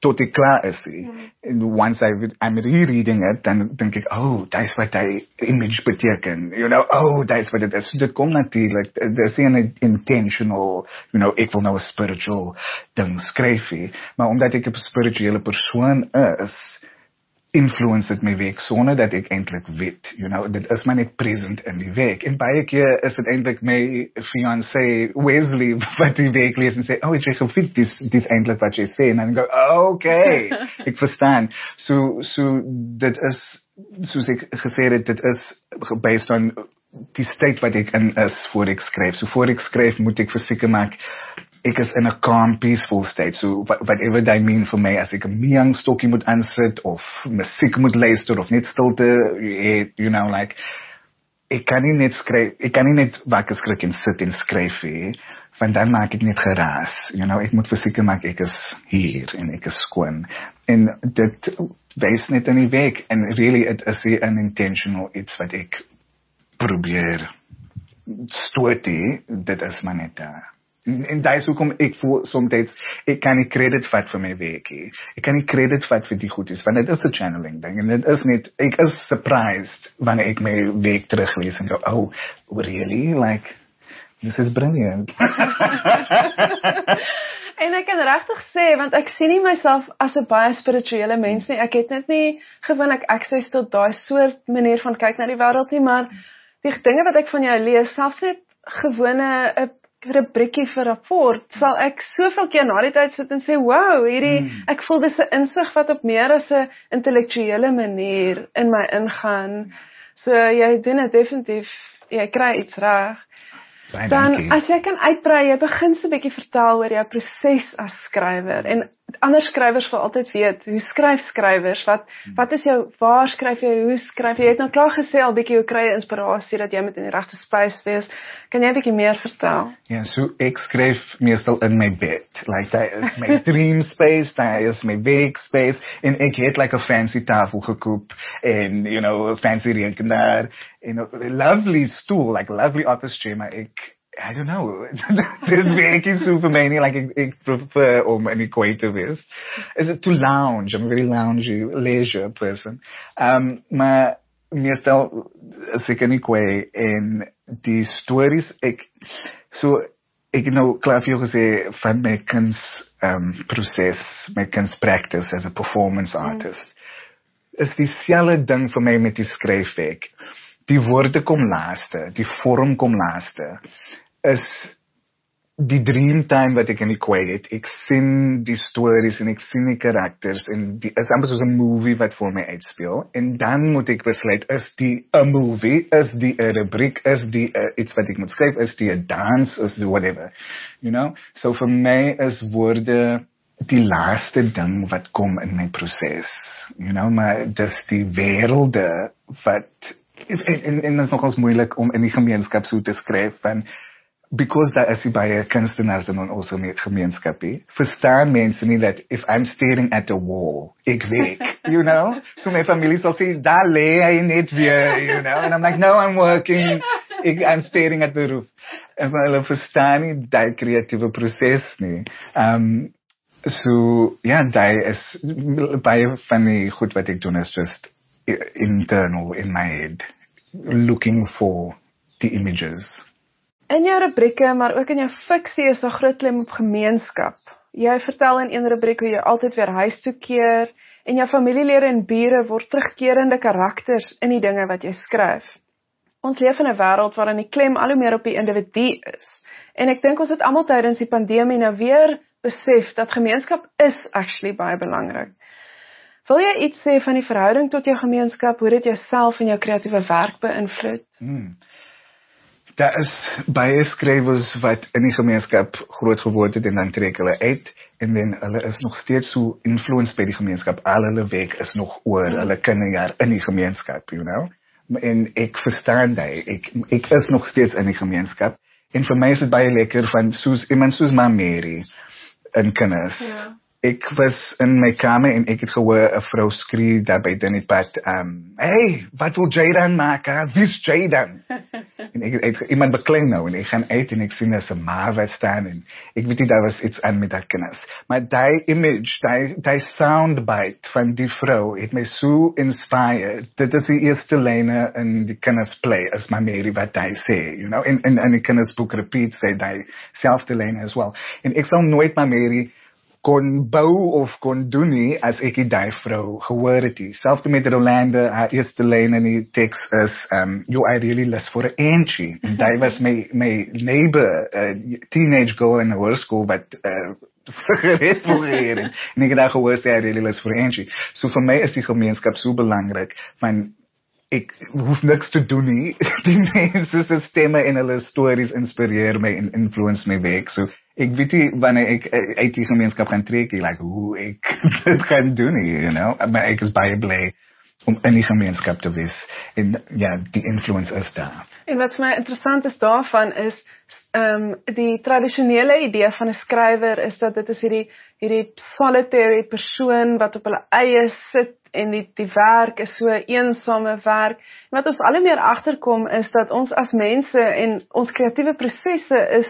B: tot ek klaar is. Mm. And once I, I'm rereading it, dan denk ek, oh, dat is wat die image beteken. You know, oh, dat is wat het is. Dit kom natuurlijk, dit is nie intentional, you know, ek wil nou een spiritual ding skryf nie. Maar omdat ek een spirituele persoon is, influence het my week sonder dat ek eintlik weet, you know, dit is maar net present in die week. En baie keer is het eintlik my fiancé Wesley wat die week lees en sê, oh, het jy gevind, dis, dis eintlik wat jy sê, en dan go, oh, okay, ek verstaan. So, so, dit is, soos ek gesê het, dit is based on die state wat ek in is voor ek skryf. So voor ek skryf moet ek verseker maak, ek is in a calm, peaceful state. So whatever that mean vir my, as ek 'n meang stokkie moet aansit, of musiek moet luister, of net stilte, you know, like, ek kan nie net skryf, ek kan nie net wakker skrik en sit en skryf nie, want dan maak ek net geraas. You know, ek moet verseker maak, ek is hier, en ek is skoon. En dit wys net in die week, en really, it is an intentional iets wat ek probeer stoot nie, dit is maar net daar. En daar is hoekom ek voel soms, ek kan nie credit vat vir my weekie. Ek kan nie credit vat vir die goedies, want dit is 'n channeling ding. En dit is net, ek is surprised wanneer ek my week teruglees en go, oh, really? Like, this is brilliant.
A: En ek kan regtig sê, want ek sien nie myself as 'n baie spirituele mens nie. Ek het net nie gewoonlik access tot daai soort manier van kyk na die wêreld nie, maar die dinge wat ek van jou lees, selfs net gewone 'n rubriekie vir rapport, sal ek soveel keer na die tyd sit en sê, wow, hierdie, mm. ek voel dis 'n insig wat op meer as 'n intellektuele manier in my ingaan. So jy doen dit definitief, jy kry iets reg. Dan, as jy kan uitbrei, jy begin so 'n bietjie vertel oor jou proses as skrywer, en ander skrywers wil altyd weet, hoe skryf skrywers, wat, wat is jou, waar skryf jy, hoe skryf jy, jy het nou klaar gesê al bietjie, hoe kry jy inspirasie, dat jy met in die regte space wees, kan jy 'n bietjie meer vertel?
B: Ja, so ek skryf meestal in my bed, like, dat is my dream space, dat is my werk space, en ek het like 'n fancy tafel gekoop, en, you know, 'n fancy rekenaar, en 'n lovely stoel, like, lovely office chair, maar ek, I don't know, dit werk nie so vir my nie, like, ek, ek prefer om in die koi te wees. Is it to lounge, I'm a very loungy, leisure person. Um, maar, meestal, as ek in die koi, en die stories, ek, so, ek het nou klaar vir jou gesê, van my kuns um, proces, my kuns practice as a performance artist, mm. is die selfde ding vir my met die skryfwerk. Die woorde kom laaste, die vorm kom laaste, is die dreamtime wat ek in die kwy het. Ek sien die stories en ek sien die karakters en die is amper soos 'n movie wat voor my uitspeel, en dan moet ek besluit, is die 'n movie, is die 'n rubriek, is die uh, iets wat ek moet skryf, is die 'n dans, is die whatever, you know? So vir my is woorde die laaste ding wat kom in my proses, you know, maar dis die wêrelde wat, en, en, en dit is nogals moeilik om in die gemeenskap so te skryf, van because daar is die baie kunstenaars in ons gemeenskap, verstaan mense nie dat if I'm staring at a wall, ek weet, you know, so my familie sal sê, daar lê hy net weer, you know, and I'm like, no, I'm working, ek, I'm staring at the roof, en hulle verstaan nie die kreatiewe proses nie. Um, so, ja, die is, baie van die goed wat ek doen is just internal in my head, looking for the images.
A: In jou rubrieke, maar ook in jou fiksie is daar groot klem op gemeenskap. Jy vertel in een rubriek hoe jy altyd weer huis toe keer, en jou familielede en bure word terugkerende karakters in die dinge wat jy skryf. Ons leef in 'n wêreld waarin die klem al hoe meer op die individu is. En ek dink ons het almal tydens die pandemie nou weer besef dat gemeenskap is actually baie belangrik. Wil jy iets sê van die verhouding tot jou gemeenskap, hoe dit jouself en jou kreatiewe werk beïnvloed?
B: Hmm. Daar is baie skrywers wat in die gemeenskap groot geword het en dan trek hulle uit en dan hulle is nog steeds so influenced by die gemeenskap. Al hulle werk is nog oor mm. hulle kinderjaar in die gemeenskap, you know. En ek verstaan dit. Ek ek is nog steeds in die gemeenskap. En vir my is dit baie lekker van soos iemand soos my Mary in kinders. Yeah. Ek was in my kamer en ek het gehoor 'n vrou skree daar by in die pad, um, hey, wat wil Jaydan maak? Wie's Jaydan? En ek het iemand beklei nou en ek gaan uit en ek sien dat sy ma wat staan en ek weet nie daar was iets aan met haar kinders. Maar die image, die, die soundbite van die vrou het my so inspired. Dit is die eerste lyne in die kindersplay as my Mary wat hy sê, you know, en in in die kindersboek repeat sê die selfde lyne as well. En ek sal nooit my Mary kon bou of kon doen nie as ek die die vrou gehoor het nie. Selfs met Rolanda, haar eerste lyn in die teks is, um, yo, I really lust for an Angie. En die was my, my neighbor, uh, teenage girl in hoërskool wat uh, gereed wil geheer het. En ek het daar gehoor sê, I really lust for an Angie. So vir my is die gemeenskap so belangrik, van ek hoef niks te doen nie. Die mense se stemme en hulle stories inspireer my en influence my werk. So ek weet nie wanneer ek uit die gemeenskap gaan trek, like hoe ek dit gaan doen nie, you know. Maar ek is baie bly om in die gemeenskap te wees. En ja, die influence is daar.
A: En wat vir my interessant is daarvan is, um, die tradisionele idee van 'n skrywer is dat dit is hierdie, hierdie solitary persoon wat op hulle eie sit en die, die werk is so eensame werk. En wat ons al hoe meer agterkom is dat ons as mense en ons kreatiewe prosesse is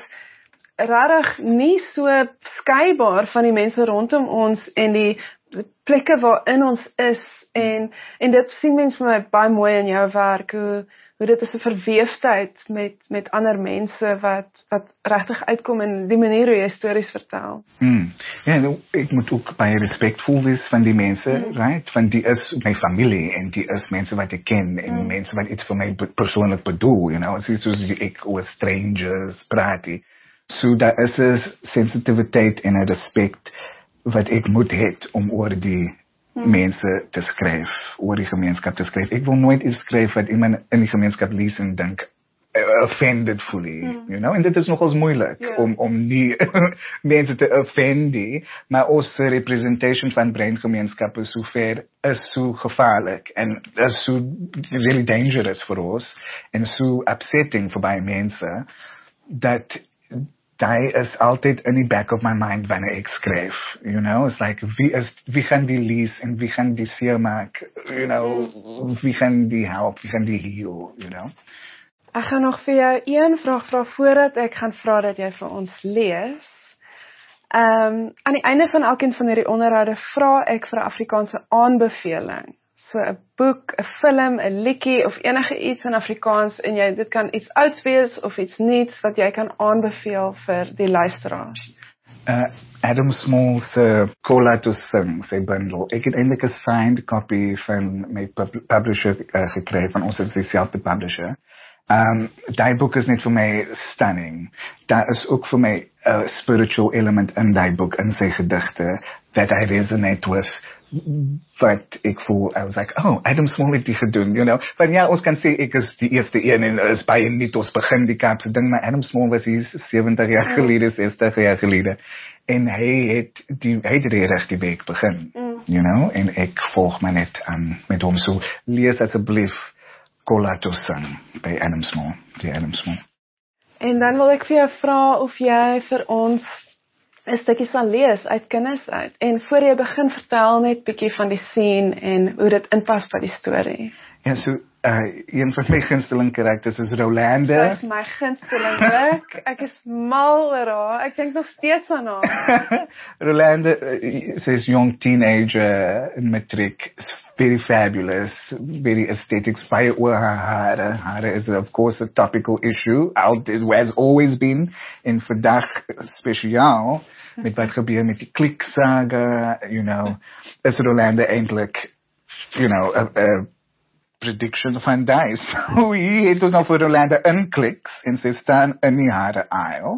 A: rarig nie so skeibaar van die mense rondom ons en die plekke waarin ons is en, en dit sien mens vir my baie mooi in jou werk, hoe, hoe dit is 'n verweefdheid met, met ander mense wat, wat regtig uitkom in die manier hoe jy stories vertel.
B: Mm. Ja, nou, ek moet ook baie respectvol wees van die mense, mm. right? Van die is my familie en die is mense wat ek ken en mm. mense wat iets vir my persoonlik bedoel, you know, soos ek oor strangers praat. So daar is 'n sensitiviteit en 'n respect wat ek moet hê om oor die hmm. mense te skryf, oor die gemeenskap te skryf. Ek wil nooit iets skryf wat iemand in die gemeenskap lees en dink uh, offended fully, hmm. you know, en dit is nogals moeilik yeah. om om nie mense te offendi, maar ons representation van breingemeenskappe so ver is so gevaarlik en is so really dangerous vir ons en so upsetting vir baie mense dat die is altyd in die back of my mind wanneer ek skryf, you know, it's like, wie is, wie gaan die lees en wie gaan die seer maak, you know, wie gaan die help, wie gaan die heal, you know.
A: Ek gaan nog vir jou een vraag vra voordat ek gaan vra dat jy vir ons lees. Um, aan die einde van elkeen van hierdie onderhoude vra ek vir 'n Afrikaanse aanbeveling. So 'n boek, 'n film, 'n liedjie of enige iets in Afrikaans en jy dit kan iets ouds wees of iets nuuts wat jy kan aanbeveel vir die luisteraars.
B: Uh, Adam Small se Kola to Sing, sy bundel. Ek het eintlik 'n signed copy van my pub publisher uh, gekry, van ons is dieselfde publisher. Um, die boek is net vir my stunning. Daar is ook vir my 'n uh, spiritual element in die boek, in sy gedigte, that I resonate with. Wat ek voel, I was like, oh, Adam Small het die gedoen, you know. Van ja, ons kan sê ek is die eerste een en is baie niet, ons begin die Kaapse ding, maar Adam Small was hier seventig jaar gelede, sestig jaar gelede. En hy het die, hy het reg die week begin, mm. you know, en ek volg my net aan met hom. So, lees asseblief Kola to Sing by Adam Small, die Adam Small.
A: En dan wil ek vir jou vra of jy vir ons 'n stukkie sal lees uit Kinders uit. En voor jy begin, vertel net bietjie van die scene en hoe dit inpas by die storie.
B: Ja, so uh, een van my gunsteling karakters is Rolanda.
A: Sy is my gunsteling ook. Ek is mal oor haar. Ek dink nog steeds aan haar.
B: Rolanda, uh, sy is young teenager in matriek. Very fabulous, very aesthetic, baie oor haar hare. Hare is of course a topical issue, out it has always been, en vandag spesiaal, met wat gebeur met die kliksaga, you know, is Rolanda eintlik, you know, a, a prediction van die. So hier het ons nou vir Rolanda in kliks, en sy staan in die hare aisle,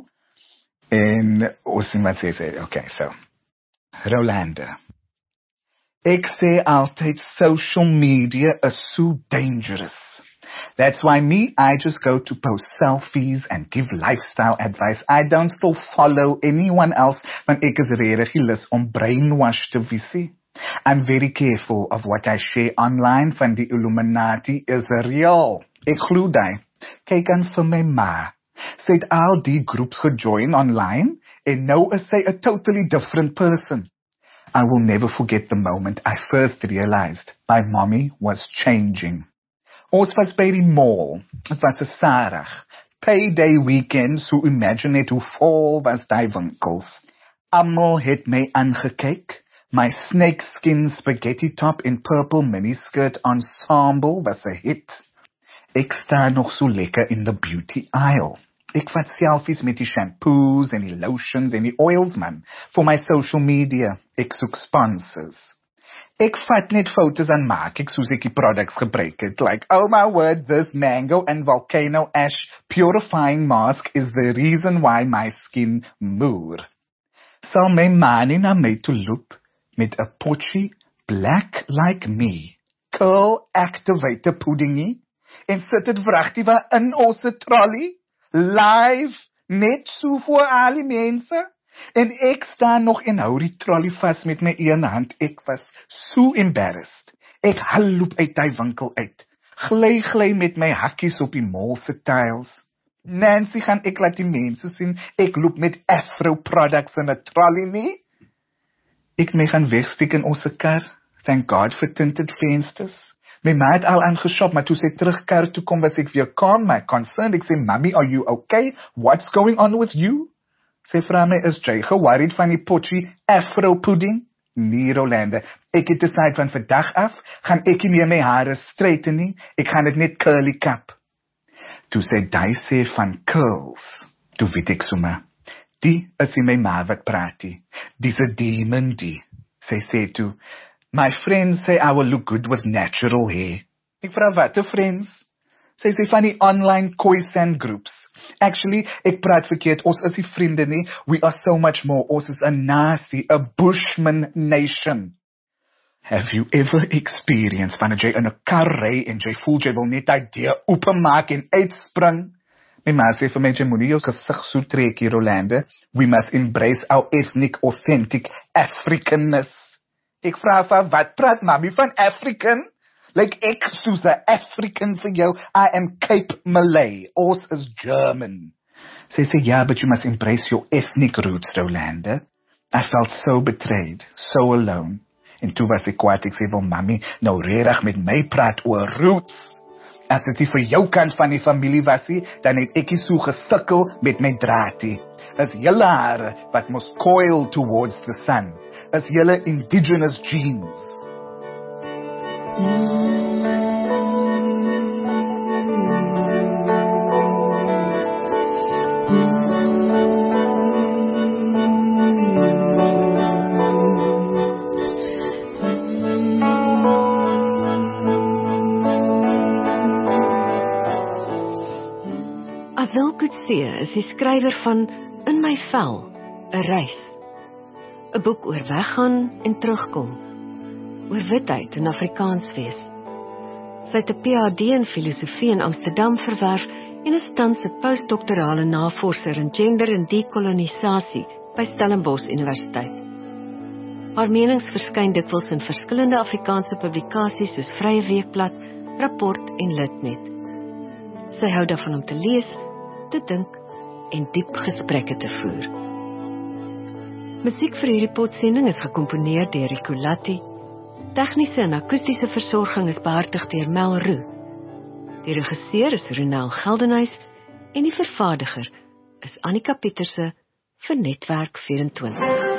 B: en ons sien wat sy sê, okay, so, Rolanda. Ek sê altyd social media is so dangerous. That's why me, I just go to post selfies and give lifestyle advice. I don't still follow anyone else want ek is regtig lus om brainwash te wees. I'm very careful of what I share online van die Illuminati is real. Ek glo dit. Kyk aan vir my ma. Sy het al die groeps gejoin online en nou is sy a totally different person. I will never forget the moment I first realized my mommy was changing. Ons was by die mall. Het was 'n Saterdag. Payday weekend, so imagine net hoe vol was die winkels. Almal het my aangekyk. My snakeskin spaghetti top in purple miniskirt ensemble was 'n hit. Ek sta nog so lekker in the beauty aisle. Ek vat selfies met die shampoos en die lotions en die oils man, vir my social media. Ek soek sponsors. Ek vat net foto's en maak ek soos ek die products gebruik het. Like, oh my word, this mango and volcano ash purifying mask is the reason why my skin moer. Sal my man na my toe loop met 'n potjie black like me, curl activator puddingie, en sit dit vragtiewe in ons trolley, live, net so voor al die mense, en ek staan nog en hou die trolley vas met my een hand. Ek was so embarrassed. Ek haloop uit die winkel uit, gly gly met my hakkies op die mall se tiles. Nancy gaan ek laat die mense sien, ek loop met Afro products in 'n trolley nie. Ek my gaan wegsteek in ons kar, thank God for tinted vensters. My ma het al aangeshop, maar toe sy terug kar toe kom, was ek weer calm, my concerned. Ek sê, Mommy, are you okay? What's going on with you? Sy vra my, is jy geworried van die potjie Afro pudding? Nee, Rolanda, ek het decide van vandag af, gaan ek nie meer my hare straighten nie, ek gaan dit net curly cap. Toe sy die sê van curls, toe weet ek sommer, die is nie my ma wat praat die, dis 'n demon die. Sy sê toe, my friends say I will look good with natural hair. Ek vra wat, te friends? Sy sê van die online Khoisan groups. Actually, ek praat verkeerd, ons is die vriende nie, we are so much more, ons is 'n nasie, 'n Bushman nation. Have you ever experienced van jy in 'n kar ry en jy voel jy wil net die deur oopmaak en uitspring? My ma sê vir my, jy moet nie jou gesig so trek hier, Rolanda. We must embrace our ethnic, authentic Africanness. Ek vra vir wat praat mami van African? Like ek soos 'n African vir jou, I am Cape Malay, ons is German. Sy sê, ja, but you must embrace your ethnic roots, Rolanda. I felt so betrayed, so alone. En toe was ek kwaad, ek sê, wel mami, nou regtig met my praat oor roots. As dit nie vir jou kant van die familie was nie, dan het ek nie so gesukkel met my draadie. Is julle hare wat mos coil towards the sun. Is julle indigenous genes.
C: Adele Coetzee is die skrywer van In my vel, 'n reis. 'n boek oor weggaan en terugkom. Oor witheid en Afrikaans wees. Sy het 'n P H D in filosofie in Amsterdam verwerf en is tans 'n postdoktorale navorser in gender en dekolonisasie by Stellenbosch Universiteit. Haar menings verskyn dikwels in verskillende Afrikaanse publikasies soos Vrye Weekblad, Rapport en Litnet. Sy hou daarvan om te lees, te dink en diep gesprekke te voer. Musiek vir hierdie potsending is gekomponeer deur Rico Latti. Tegniese en akoestiese versorging is behartig deur Mel Roux. Die regisseur is Ronel Geldenhuys en die vervaardiger is Annika Pieterse vir Netwerk vyf vyf.